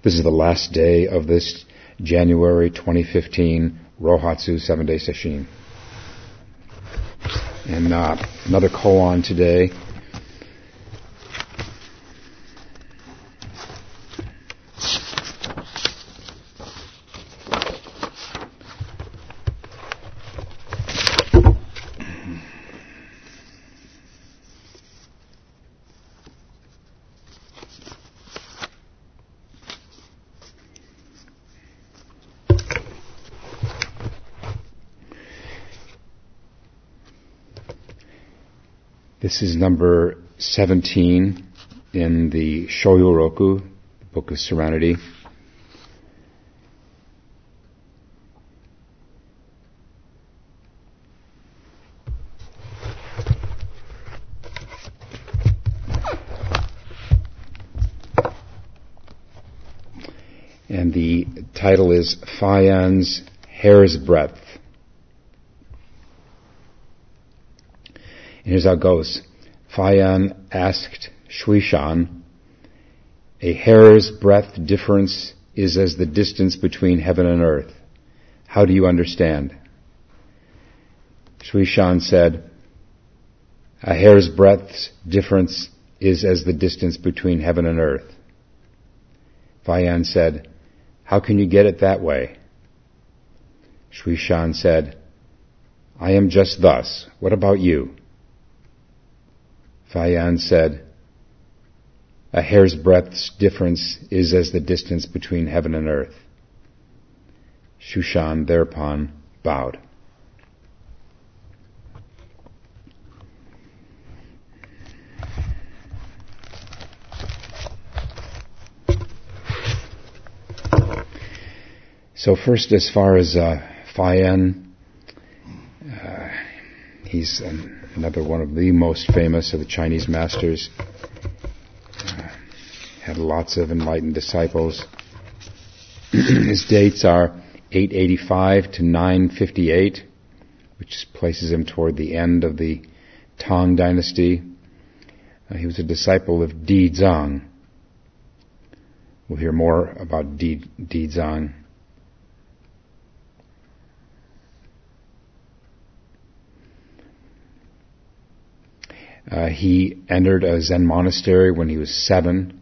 This is the last day of this January 2015 Rohatsu 7-day session. And another koan today. This is number 17 in the Shoyoroku, the Book of Serenity. And the title is Fayan's Hair's Breadth. And here's how it goes. Fayan asked Shuishan, a hair's breadth difference is as the distance between heaven and earth. How do you understand? Shuishan said, a hair's breadth's difference is as the distance between heaven and earth. Fayan said, how can you get it that way? Shuishan said, I am just thus. What about you? Fayan said, a hair's breadth's difference is as the distance between heaven and earth. Shuishan thereupon bowed. So first, as far as Fayan, he's another one of the most famous of the Chinese masters. Had lots of enlightened disciples. His dates are 885 to 958, which places him toward the end of the Tang dynasty. He was a disciple of Di Zhang. We'll hear more about Di Zhang. He entered a Zen monastery when he was 7.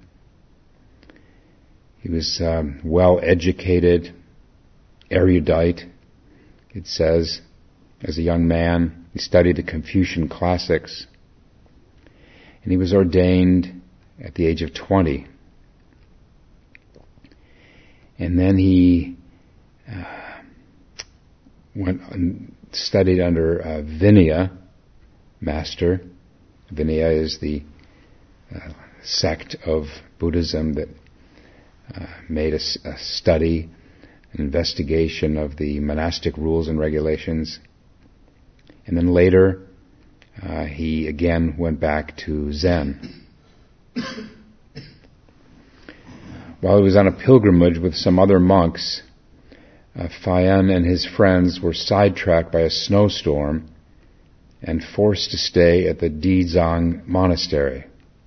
He was well educated, erudite, it says. As a young man, he studied the Confucian classics. And he was ordained at the age of 20. And then he went and studied under Vinaya master. Vinaya is the sect of Buddhism that made a study, an investigation of the monastic rules and regulations. And then later, he again went back to Zen. While he was on a pilgrimage with some other monks, Fayan and his friends were sidetracked by a snowstorm and forced to stay at the Di Zhang monastery.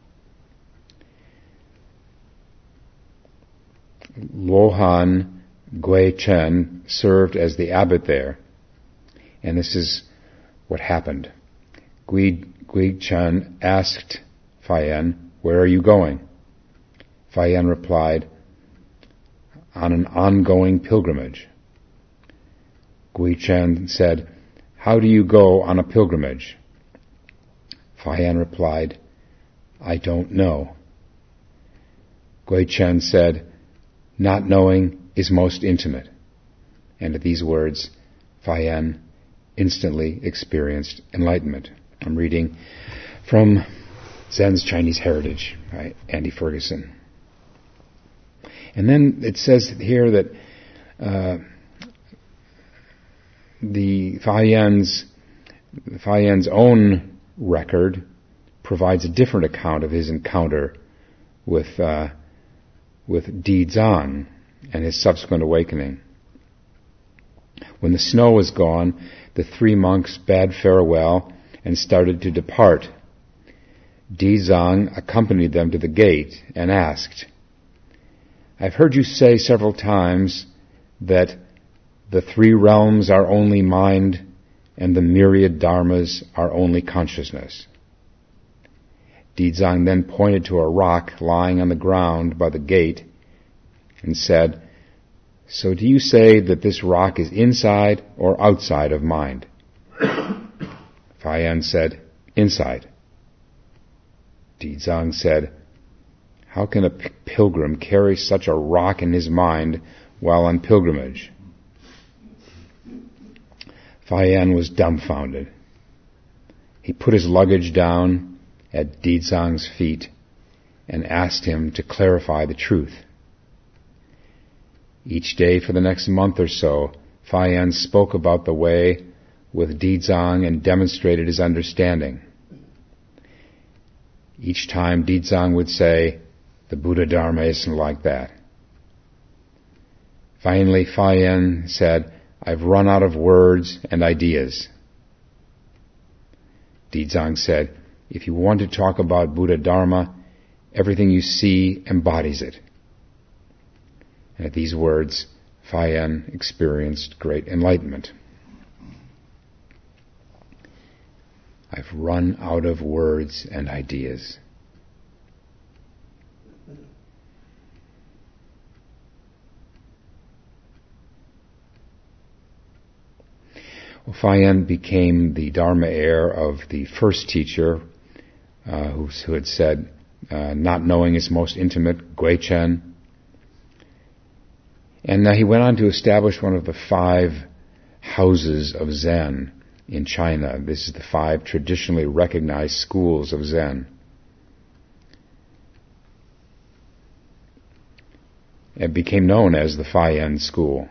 Luohan Gui Chen served as the abbot there, and this is what happened. Gui Chen asked Fayan, where are you going? Fayan replied, on an ongoing pilgrimage. Gui Chen said, how do you go on a pilgrimage? Fayan replied, I don't know. Gui Chen said, not knowing is most intimate. And at these words, Fayan instantly experienced enlightenment. I'm reading from Zen's Chinese Heritage by Andy Ferguson. And then it says here that the Fayan's own record provides a different account of his encounter with Di Zhang and his subsequent awakening. When the snow was gone, the 3 monks bade farewell and started to depart. Di Zhang accompanied them to the gate and asked, I've heard you say several times that the three realms are only mind and the myriad dharmas are only consciousness. Dizang then pointed to a rock lying on the ground by the gate and said, "So do you say that this rock is inside or outside of mind?" Fayan said, "Inside." Dizang said, "How can a pilgrim carry such a rock in his mind while on pilgrimage?" Fayan was dumbfounded. He put his luggage down at Dizang's feet and asked him to clarify the truth. Each day for the next month or so, Fayan spoke about the way with Dizang and demonstrated his understanding. Each time Dizang would say, "The Buddha Dharma isn't like that." Finally, Fayan said, "I've run out of words and ideas." Dizang said, "If you want to talk about Buddha Dharma, everything you see embodies it." And at these words, Fayan experienced great enlightenment. I've run out of words and ideas. Well, Fayan became the Dharma heir of the first teacher who had said, not knowing his most intimate, Guichen. And he went on to establish one of the 5 houses of Zen in China. This is the 5 traditionally recognized schools of Zen. It became known as the Fayan School.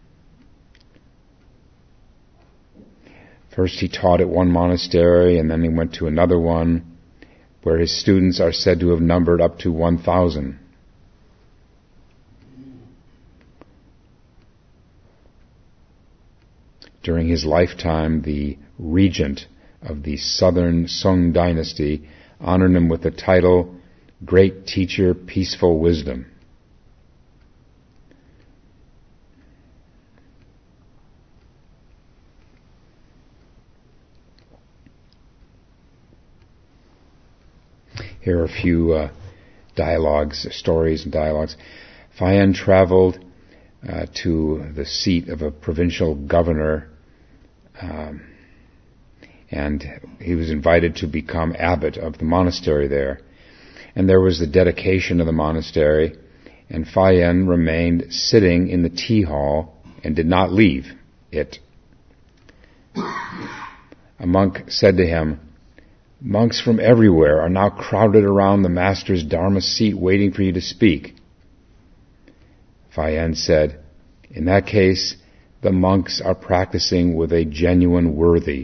First he taught at one monastery, and then he went to another one, where his students are said to have numbered up to 1,000. During his lifetime, the regent of the southern Song dynasty honored him with the title, Great Teacher, Peaceful Wisdom. Here are a few stories and dialogues. Fayan traveled to the seat of a provincial governor, and he was invited to become abbot of the monastery there. And there was the dedication of the monastery, and Fayan remained sitting in the tea hall and did not leave it. A monk said to him, "Monks from everywhere are now crowded around the master's Dharma seat waiting for you to speak." Fayan said, "In that case, the monks are practicing with a genuine worthy."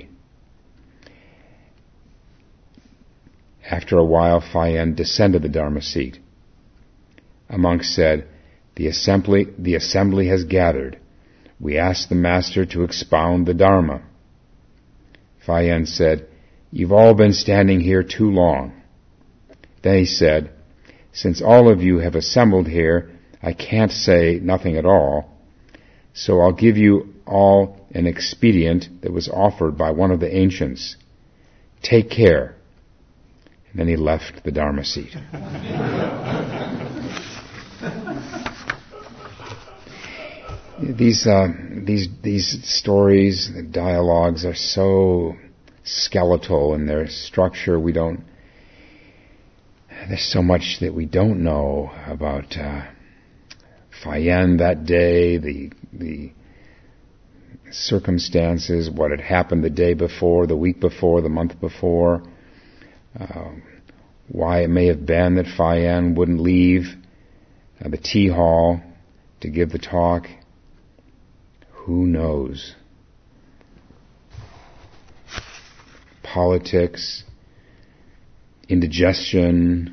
After a while, Fayan descended the Dharma seat. A monk said, the assembly has gathered. We ask the master to expound the Dharma." Fayan said, "You've all been standing here too long." Then he said, "Since all of you have assembled here, I can't say nothing at all, so I'll give you all an expedient that was offered by one of the ancients. Take care." And then he left the Dharma seat. These stories, the dialogues are so skeletal in their structure. There's so much that we don't know about Fayan that day, the circumstances, what had happened the day before, the week before, the month before, why it may have been that Fayan wouldn't leave the tea hall to give the talk. Who knows? Politics, indigestion,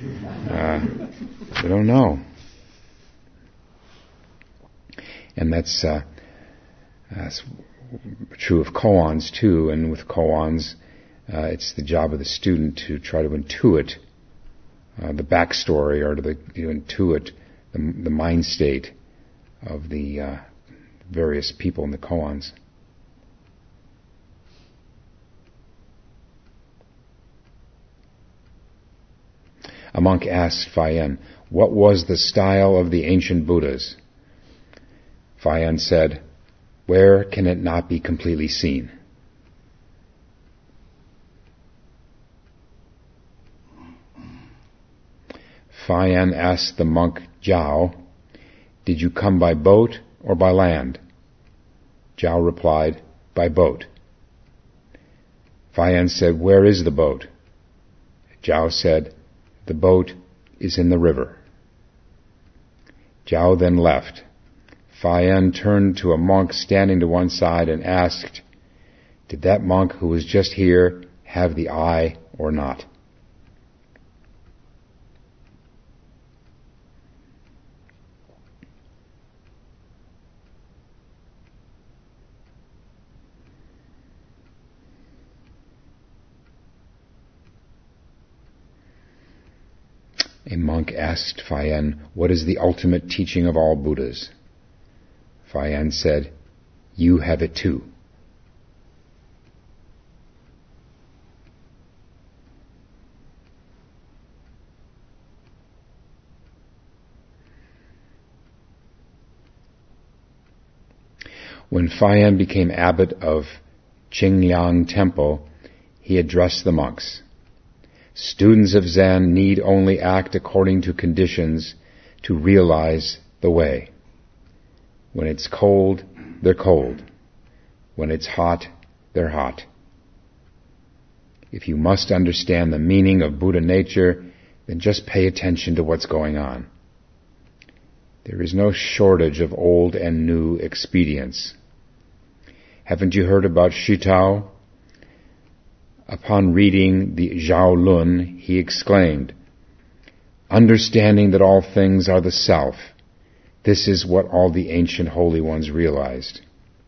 we don't know. And that's true of koans too, and with koans, it's the job of the student to try to intuit the backstory, or to intuit the mind state of the various people in the koans. A monk asked Fayen, what was the style of the ancient Buddhas? Fayen said, where can it not be completely seen? Fayen asked the monk Jiao, did you come by boat or by land? Jiao replied, by boat. Fayen said, where is the boat? Jiao said, the boat is in the river. Jiao then left. Fayen turned to a monk standing to one side and asked, did that monk who was just here have the eye or not? A monk asked Fayen, what is the ultimate teaching of all Buddhas? Fayen said, you have it too. When Fayen became abbot of Qingliang Temple, he addressed the monks. Students of Zen need only act according to conditions to realize the way. When it's cold, they're cold. When it's hot, they're hot. If you must understand the meaning of Buddha nature, then just pay attention to what's going on. There is no shortage of old and new expedients. Haven't you heard about Shitao? Upon reading the Zhao Lun, he exclaimed, understanding that all things are the self, this is what all the ancient holy ones realized.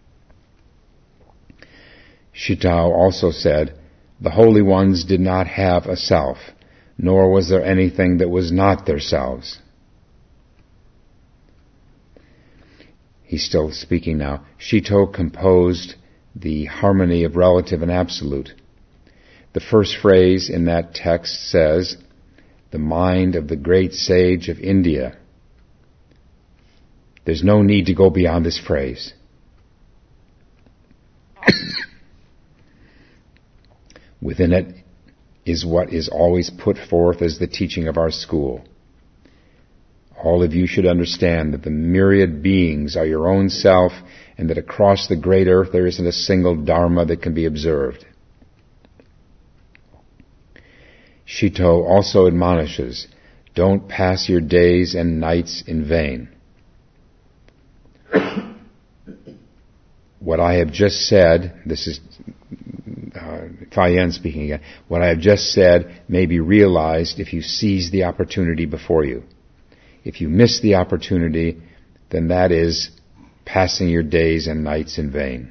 Shitao also said, the holy ones did not have a self, nor was there anything that was not their selves. He's still speaking now. Shito composed the harmony of relative and absolute. The first phrase in that text says, the mind of the great sage of India. There's no need to go beyond this phrase. Within it is what is always put forth as the teaching of our school. All of you should understand that the myriad beings are your own self, and that across the great earth there isn't a single dharma that can be observed. Shito also admonishes, don't pass your days and nights in vain. What I have just said, this is Fayen speaking again, what I have just said may be realized if you seize the opportunity before you. If you miss the opportunity, then that is passing your days and nights in vain.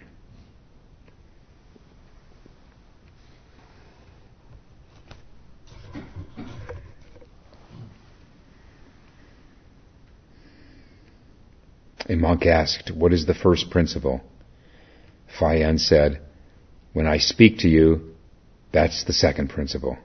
A monk asked, what is the first principle? Fayen said, when I speak to you, that's the second principle.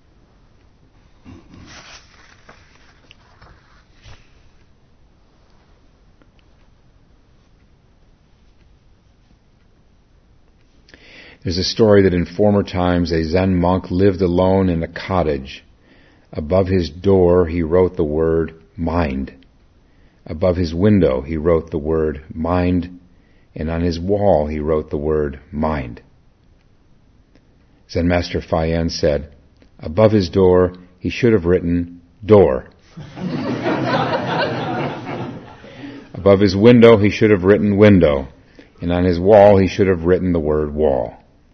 There's a story that in former times a Zen monk lived alone in a cottage. Above his door he wrote the word mind. Above his window he wrote the word mind, and on his wall he wrote the word mind. Zen Master Fayen said, above his door he should have written door. Above his window he should have written window, and on his wall he should have written the word wall.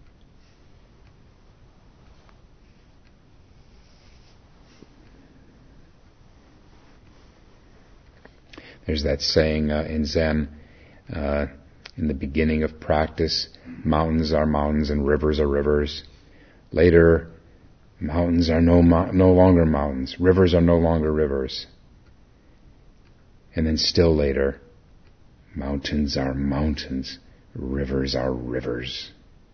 There's that saying in Zen, in the beginning of practice, mountains are mountains and rivers are rivers. Later, mountains are no longer mountains. Rivers are no longer rivers. And then still later, mountains are mountains, rivers are rivers.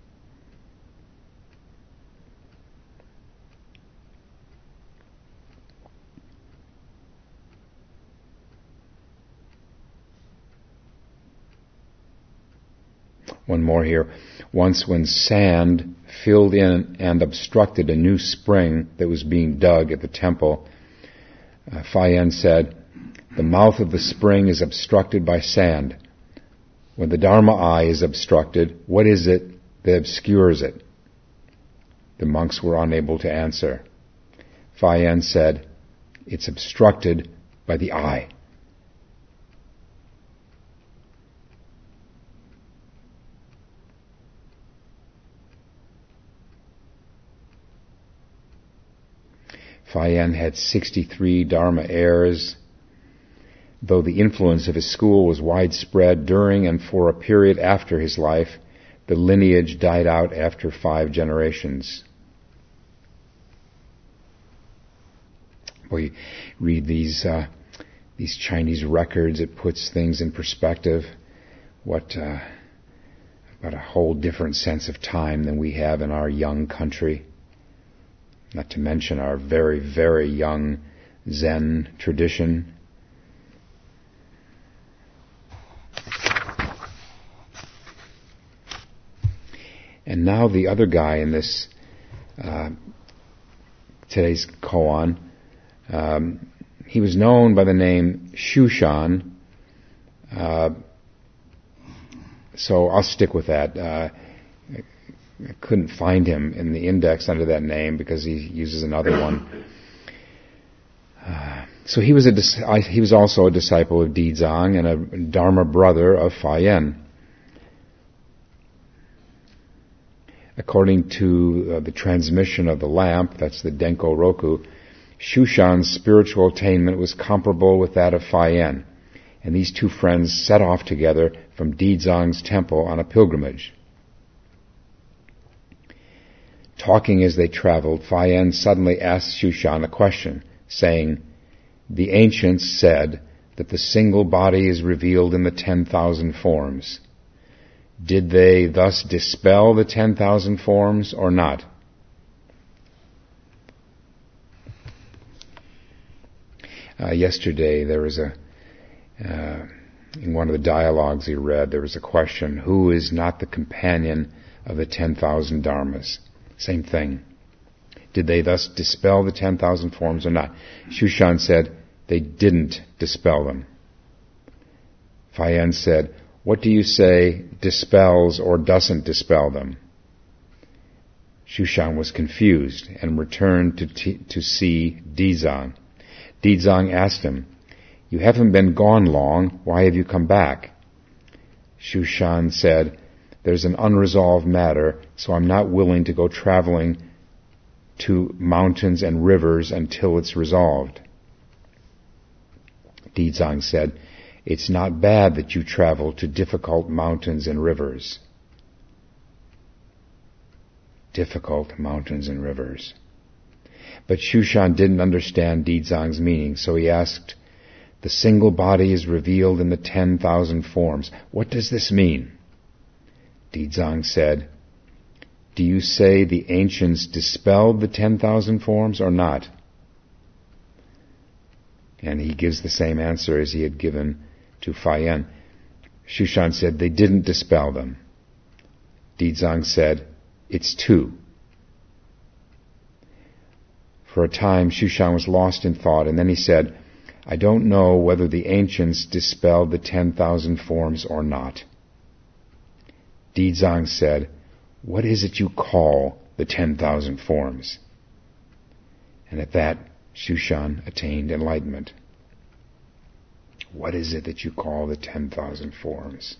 One more here. Once when sand filled in and obstructed a new spring that was being dug at the temple, Fayen said, "The mouth of the spring is obstructed by sand. When the Dharma eye is obstructed, what is it that obscures it?" The monks were unable to answer. Fayen said, "It's obstructed by the eye." Fayen had 63 Dharma heirs. Though the influence of his school was widespread during and for a period after his life, the lineage died out after 5 generations. We read these Chinese records, it puts things in perspective. About a whole different sense of time than we have in our young country. Not to mention our very, very young Zen tradition. And now the other guy in this today's koan, he was known by the name Shushan. So I'll stick with that. I couldn't find him in the index under that name because he uses another one. So he was also a disciple of Dizang and a Dharma brother of Fayen. According to the transmission of the lamp, that's the Denko Roku, Shushan's spiritual attainment was comparable with that of Fayen, and these two friends set off together from Dizang's temple on a pilgrimage. Talking as they traveled, Fayen suddenly asked Shushan a question, saying, "The ancients said that the single body is revealed in the 10,000 forms. Did they thus dispel the 10,000 forms or not?" Yesterday there was in one of the dialogues he read, there was a question, who is not the companion of the 10,000 dharmas? Same thing. Did they thus dispel the 10,000 forms or not? Shushan said, they didn't dispel them. Fayen said, what do you say dispels or doesn't dispel them? Shushan was confused and returned to see Dizang. Dizang asked him, you haven't been gone long, why have you come back? Shushan said, there's an unresolved matter, so I'm not willing to go traveling to mountains and rivers until it's resolved. Dizang said, it's not bad that you travel to difficult mountains and rivers. Difficult mountains and rivers. But Shushan didn't understand Dizang's meaning, so he asked, the single body is revealed in the 10,000 forms. What does this mean? Dizang said, do you say the ancients dispelled the 10,000 forms or not? And he gives the same answer as he had given to Fayen. Shushan said, they didn't dispel them. Dizang said, it's 2. For a time, Shushan was lost in thought, and then he said, I don't know whether the ancients dispelled the 10,000 forms or not. Dizang said, what is it you call the 10,000 forms? And at that, Shushan attained enlightenment. What is it that you call the 10,000 forms?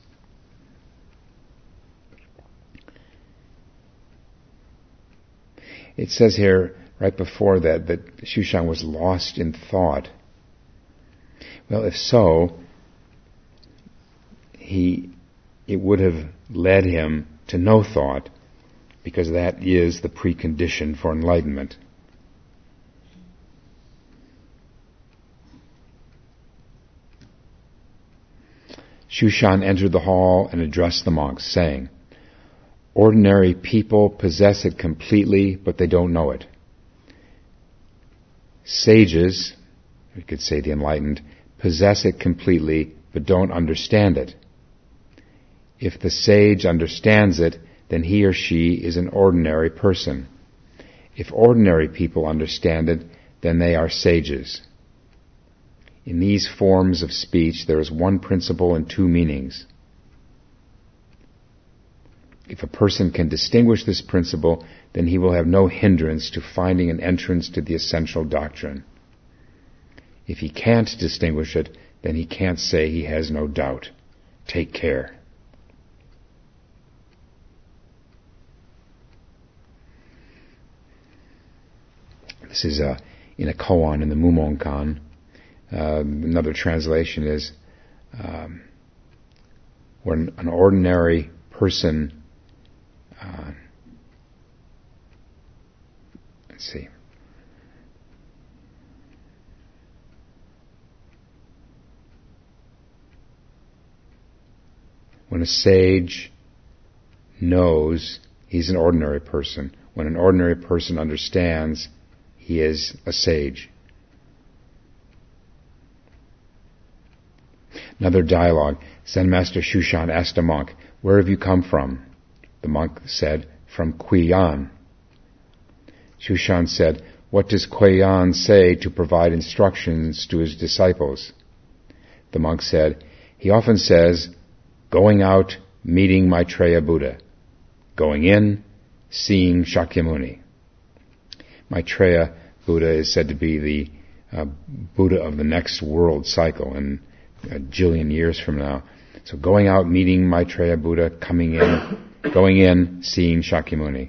It says here, right before that Shushan was lost in thought. Well, if so, it would have led him to no thought, because that is the precondition for enlightenment. Shushan entered the hall and addressed the monks, saying, "Ordinary people possess it completely, but they don't know it. Sages, we could say the enlightened, possess it completely, but don't understand it. If the sage understands it, then he or she is an ordinary person. If ordinary people understand it, then they are sages." In these forms of speech, there is one principle and two meanings. If a person can distinguish this principle, then he will have no hindrance to finding an entrance to the essential doctrine. If he can't distinguish it, then he can't say he has no doubt. Take care. This is in a koan in the Mumonkan. Another translation is, when an ordinary person, let's see, when a sage knows, he's an ordinary person. When an ordinary person understands, he is a sage. Another dialogue. Zen Master Shushan asked a monk, "Where have you come from?" The monk said, "From Kuiyan." Shushan said, "What does Kuiyan say to provide instructions to his disciples?" The monk said, "He often says, going out, meeting Maitreya Buddha. Going in, seeing Shakyamuni." Maitreya Buddha is said to be the Buddha of the next world cycle in a jillion years from now. So going out, meeting Maitreya Buddha, going in, seeing Shakyamuni.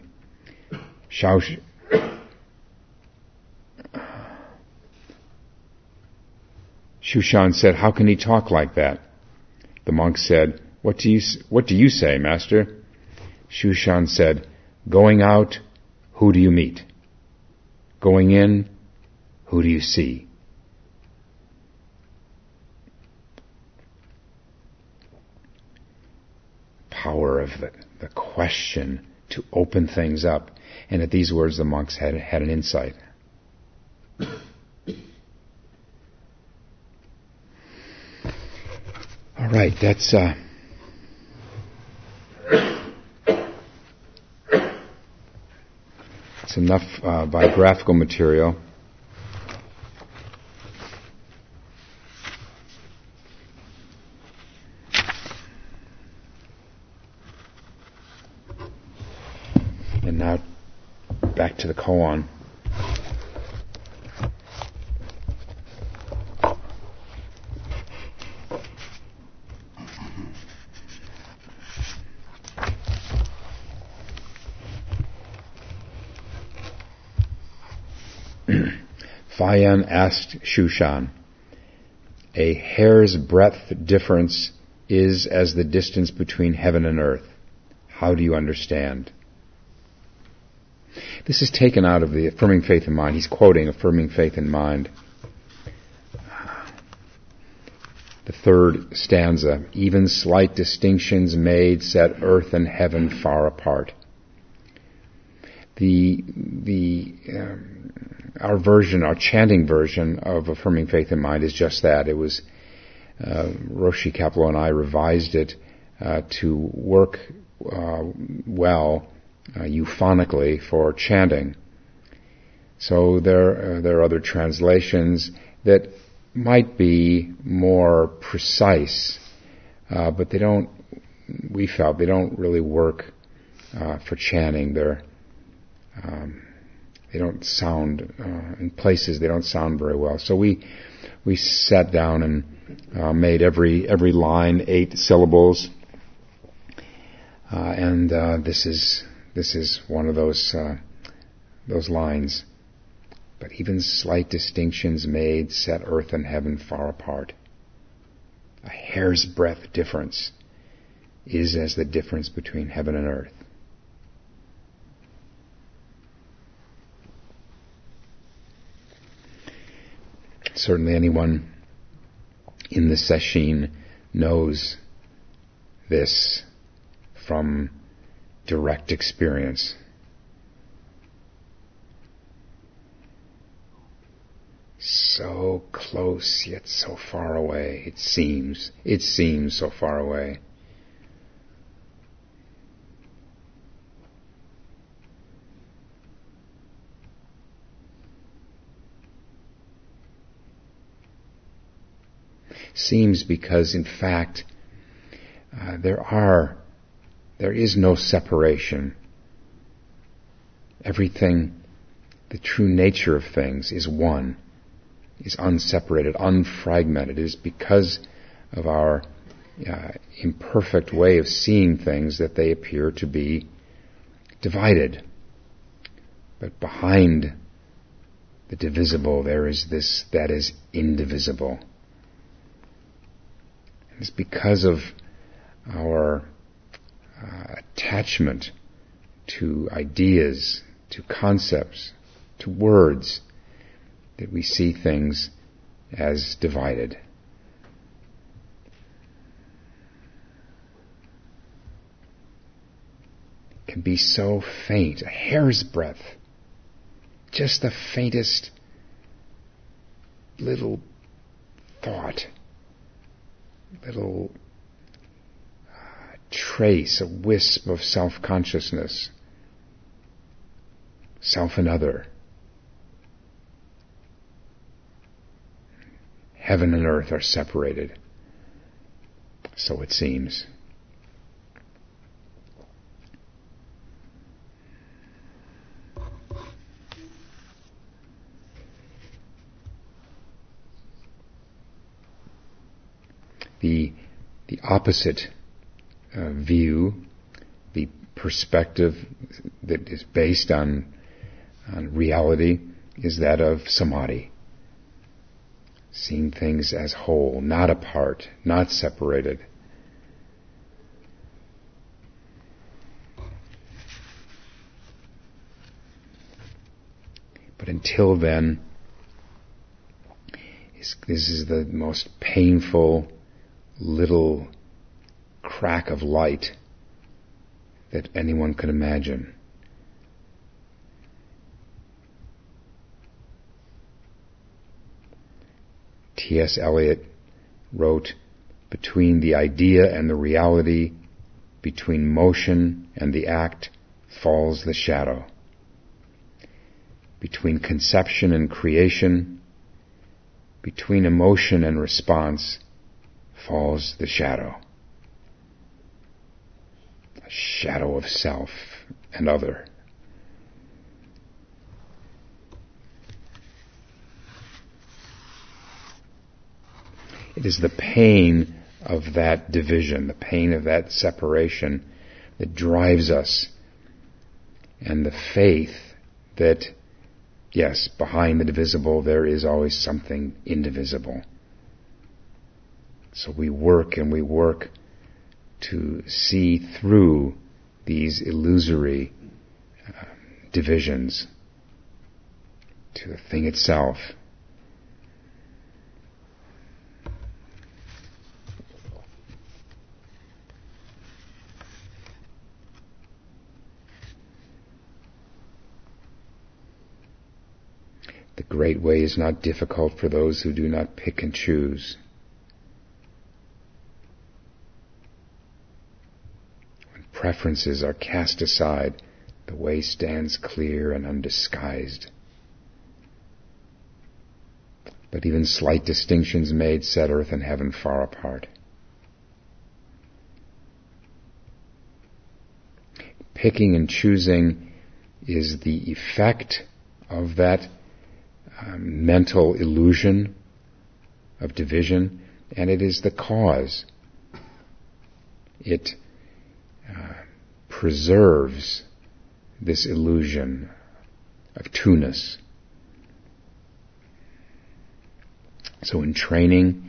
Shushan said, "How can he talk like that?" The monk said, What do you say, Master?" Shushan said, "Going out, who do you meet? Going in, who do you see?" Power of the question to open things up. And at these words, the monks had an insight. All right, that's enough biographical material. And now back to the koan. Fayan asked Shushan, "A hair's breadth difference is as the distance between heaven and earth. How do you understand?" This is taken out of the Affirming Faith in Mind. He's quoting Affirming Faith in Mind. The third stanza, "Even slight distinctions made set earth and heaven far apart." Our chanting version of Affirming Faith in Mind is just that. It was Roshi Kapleau and I revised it to work well euphonically for chanting. So there are other translations that might be more precise, but we felt they don't really work for chanting. They don't sound, in places they don't sound very well. So we sat down and made every line 8 syllables, and this is one of those lines. But even slight distinctions made set earth and heaven far apart. A hair's breadth difference is as the difference between heaven and earth. Certainly anyone in the sesshin knows this from direct experience. So close, yet so far away. It seems so far away. Seems because, in fact, there is no separation. Everything, the true nature of things is one, is unseparated, unfragmented. It is because of our imperfect way of seeing things that they appear to be divided. But behind the divisible there is this that is indivisible. It's because of our attachment to ideas, to concepts, to words, that we see things as divided. It can be so faint, a hair's breadth, just the faintest little thought, little trace, a wisp of self-consciousness, self and other. Heaven and earth are separated, so it seems. The opposite view, the perspective that is based on reality, is that of samadhi. Seeing things as whole, not apart, not separated. But until then, this is the most painful little crack of light that anyone could imagine. T.S. Eliot wrote, "Between the idea and the reality, between motion and the act, falls the shadow. Between conception and creation, between emotion and response, falls the shadow. A shadow of self and other." It is the pain of that division, the pain of that separation, that drives us, and the faith that, yes, behind the divisible there is always something indivisible. So we work and we work to see through these illusory divisions to the thing itself. The great way is not difficult for those who do not pick and choose. When preferences are cast aside, the way stands clear and undisguised. But even slight distinctions made set earth and heaven far apart. Picking and choosing is the effect of that mental illusion of division, and it is the cause. It preserves this illusion of two-ness. So in training,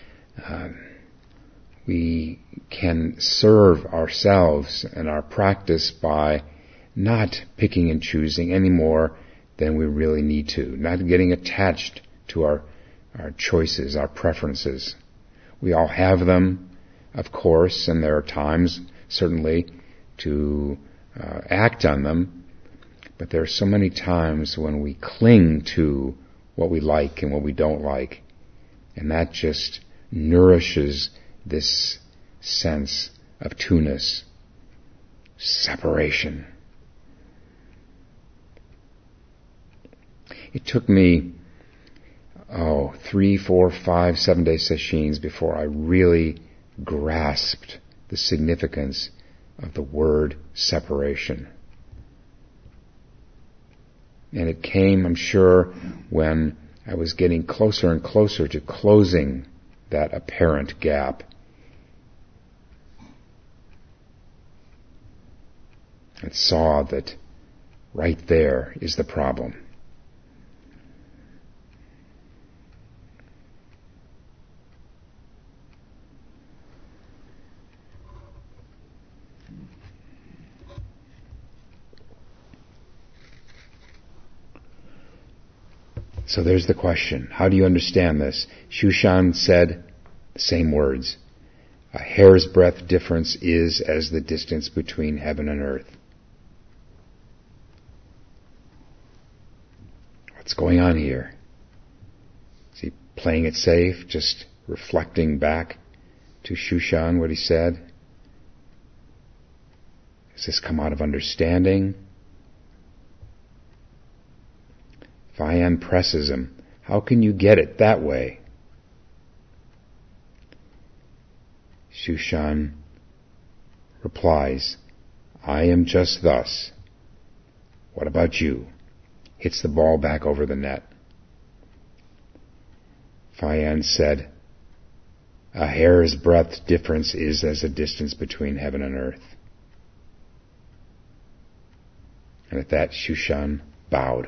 we can serve ourselves and our practice by not picking and choosing any more than we really need to, not getting attached to our choices, our preferences. We all have them. of course, and there are times, certainly, to act on them, but there are so many times when we cling to what we like and what we don't like, and that just nourishes this sense of two-ness, separation. It took me 3, 4, 5, 7-day sessions before I really grasped the significance of the word separation. And it came, I'm sure, when I was getting closer and closer to closing that apparent gap. And saw that right there is the problem. So there's the question. How do you understand this? Shushan said the same words. A hair's breadth difference is as the distance between heaven and earth. What's going on here? Is he playing it safe, just reflecting back to Shushan what he said? Does this come out of understanding? Fayan presses him. How can you get it that way? Shushan replies, I am just thus. What about you? Hits the ball back over the net. Fayan said, a hair's breadth difference is as a distance between heaven and earth. And at that, Shushan bowed.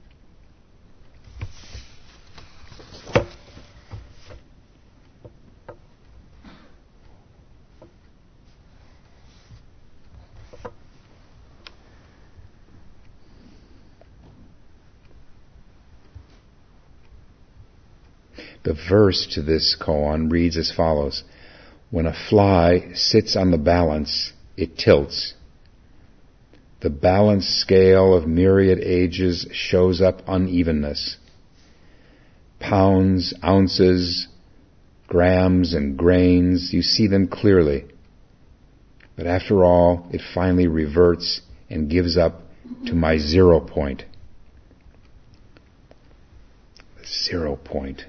The verse to this koan reads as follows. When a fly sits on the balance, it tilts. The balance scale of myriad ages shows up unevenness. Pounds, ounces, grams, and grains, you see them clearly. But after all, it finally reverts and gives up to my 0 point. The 0 point.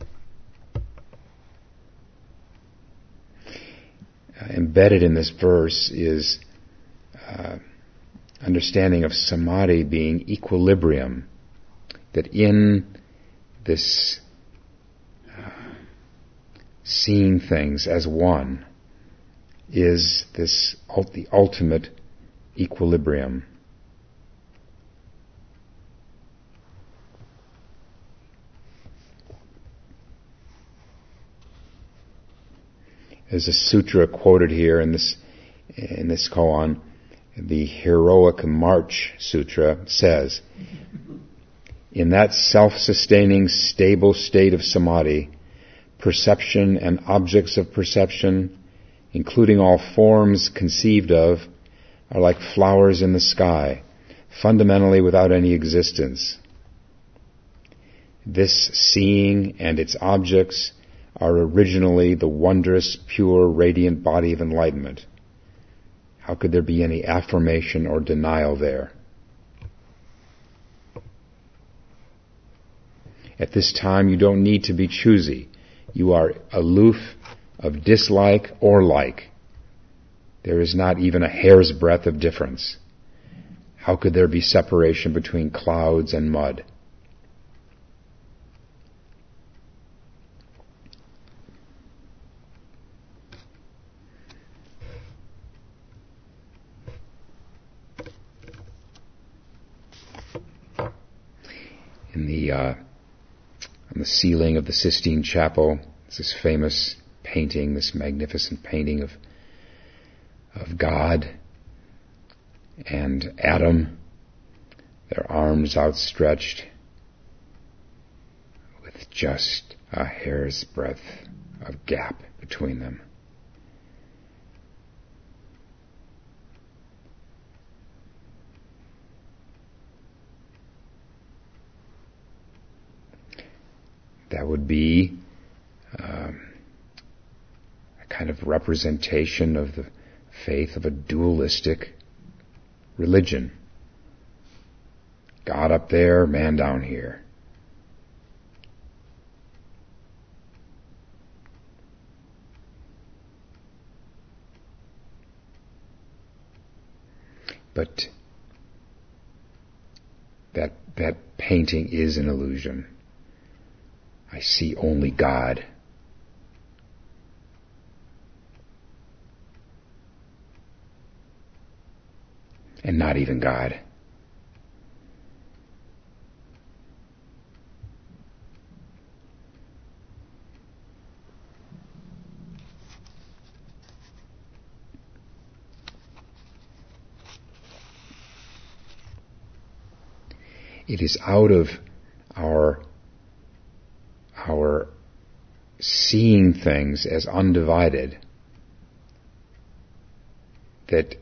Embedded in this verse is understanding of samadhi being equilibrium, that in this seeing things as one is this the ultimate equilibrium. There's a sutra quoted here in this koan. The Heroic March Sutra says, in that self-sustaining, stable state of samadhi, perception and objects of perception, including all forms conceived of, are like flowers in the sky, fundamentally without any existence. This seeing and its objects are originally the wondrous, pure, radiant body of enlightenment. How could there be any affirmation or denial there? At this time, you don't need to be choosy. You are aloof of dislike or like. There is not even a hair's breadth of difference. How could there be separation between clouds and mud? On the ceiling of the Sistine Chapel, there's this famous painting, this magnificent painting of God and Adam, their arms outstretched, with just a hair's breadth of gap between them. would be a kind of representation of the faith of a dualistic religion. God up there, man down here. But that painting is an illusion. I see only God. And not even God. It is out of our seeing things as undivided that.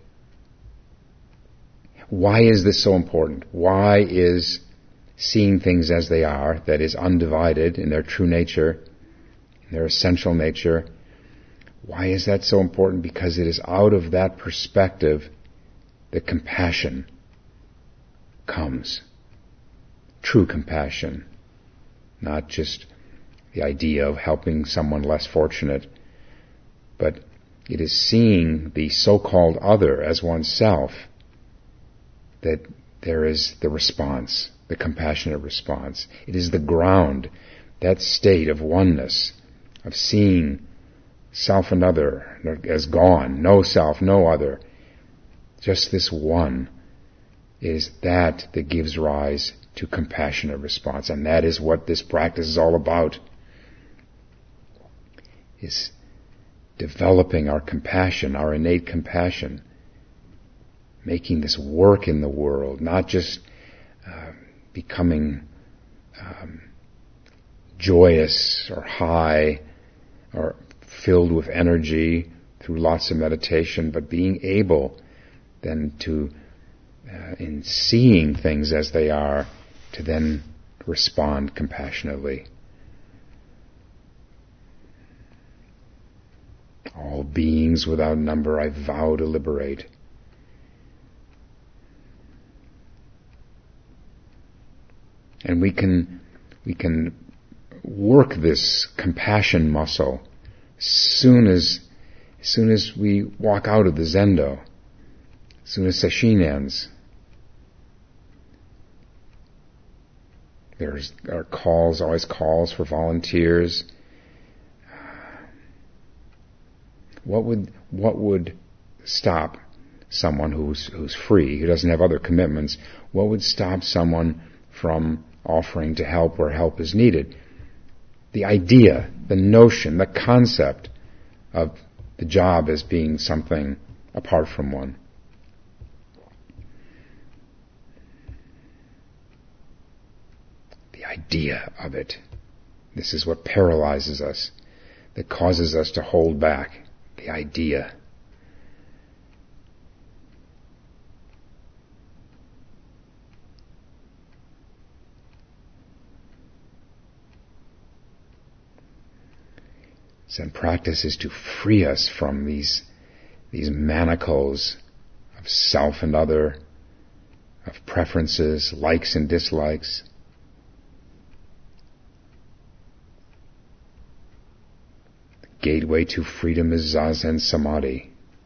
Why is this so important? Why is seeing things as they are, that is undivided in their true nature, in their essential nature, why is that so important? Because it is out of that perspective that compassion comes. True compassion. Not just the idea of helping someone less fortunate, but it is seeing the so-called other as oneself that there is the response, the compassionate response. It is the ground, that state of oneness, of seeing self and other as gone, no self, no other, just this one, is that gives rise to compassionate response. And that is what this practice is all about, is developing our compassion, our innate compassion, making this work in the world, not just becoming joyous or high or filled with energy through lots of meditation, but being able then to, in seeing things as they are, to then respond compassionately. All beings without number I vow to liberate. And we can work this compassion muscle as soon as we walk out of the zendo, as soon as sesshin ends. There are always calls for volunteers. What would stop someone who's free, who doesn't have other commitments? What would stop someone from offering to help where help is needed? The idea, the notion, the concept of the job as being something apart from one. The idea of it. This is what paralyzes us, that causes us to hold back. The idea. Zen practice is to free us from these manacles of self and other, of preferences, likes and dislikes. The gateway to freedom is Zazen Samadhi.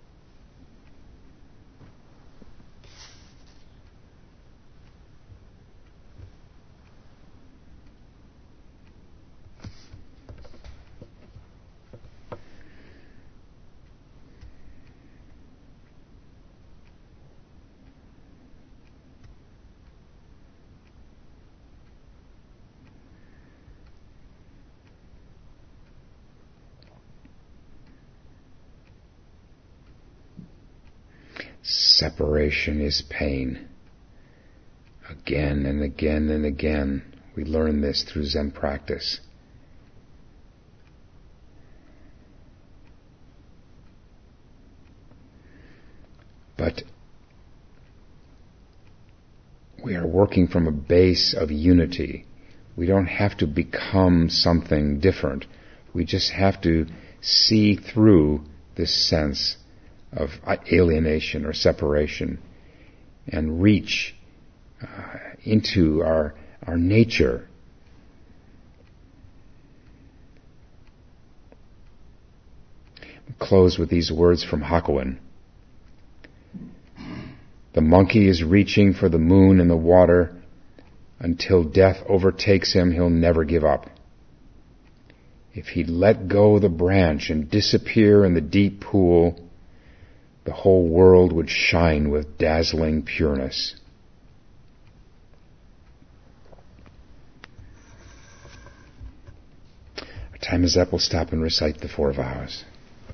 Separation is pain. Again and again and again, we learn this through Zen practice. But we are working from a base of unity. We don't have to become something different. We just have to see through this sense of alienation or separation and reach into our nature. We'll close with these words from Hakuin. The monkey is reaching for the moon and the water. Until death overtakes him, he'll never give up. If he'd let go the branch and disappear in the deep pool, the whole world would shine with dazzling pureness. Our time is up. We'll stop and recite the 4 vows.